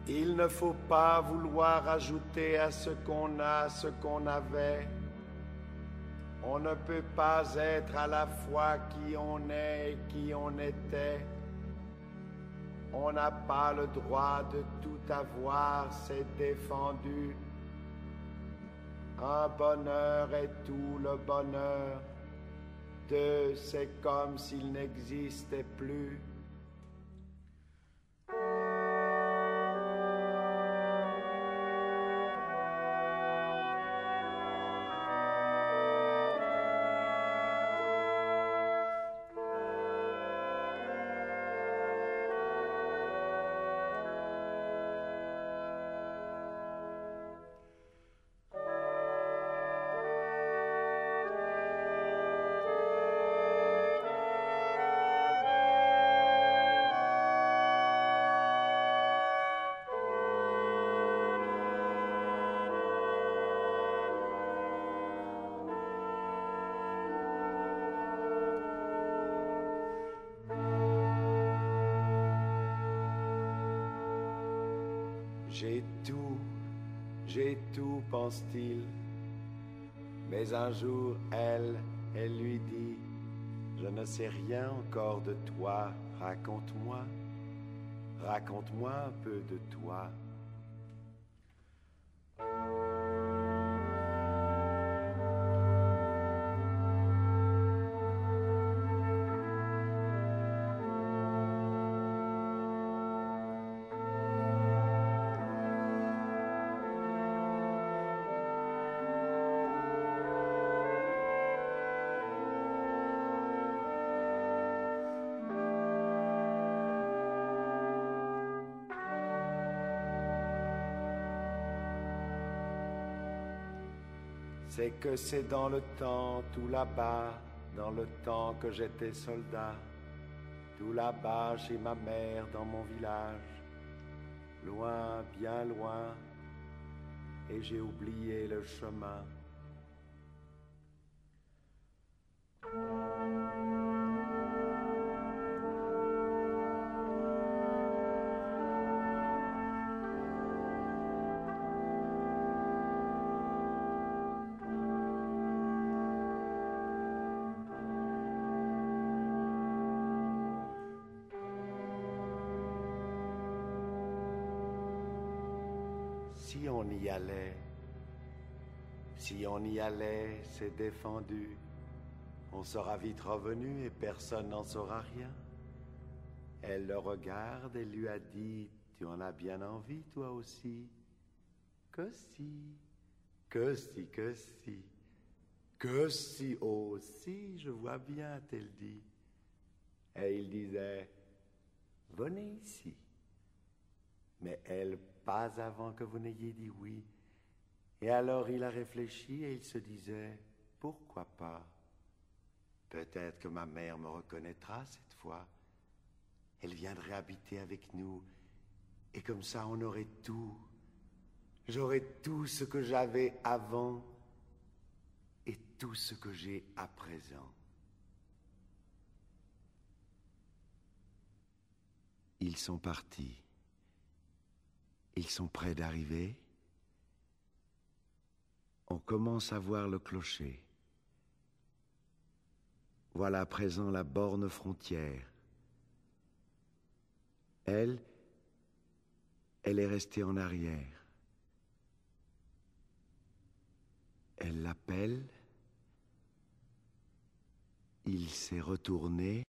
Il ne faut pas vouloir ajouter à ce qu'on a ce qu'on avait. On ne peut pas être à la fois qui on est et qui on était. On n'a pas le droit de tout avoir, c'est défendu. Un bonheur est tout le bonheur. Deux, c'est comme s'il n'existait plus. J'ai tout, pense-t-il. Mais un jour, elle lui dit, je ne sais rien encore de toi, raconte-moi un peu de toi. C'est que c'est dans le temps, tout là-bas, dans le temps que j'étais soldat, tout là-bas chez ma mère dans mon village, loin, bien loin, et j'ai oublié le chemin. Si on y allait, c'est défendu. On sera vite revenu et personne n'en saura rien. Elle le regarde et lui a dit, tu en as bien envie toi aussi. Que si, que si, que si, que si aussi, je vois bien, t'elle dit. Et il disait, venez ici. Mais elle, pas avant que vous n'ayez dit oui. Et alors il a réfléchi et il se disait, pourquoi pas? Peut-être que ma mère me reconnaîtra cette fois. Elle viendrait habiter avec nous. Et comme ça, on aurait tout. J'aurais tout ce que j'avais avant et tout ce que j'ai à présent. Ils sont partis. Ils sont près d'arriver. On commence à voir le clocher. Voilà à présent la borne frontière. Elle est restée en arrière. Elle l'appelle. Il s'est retourné.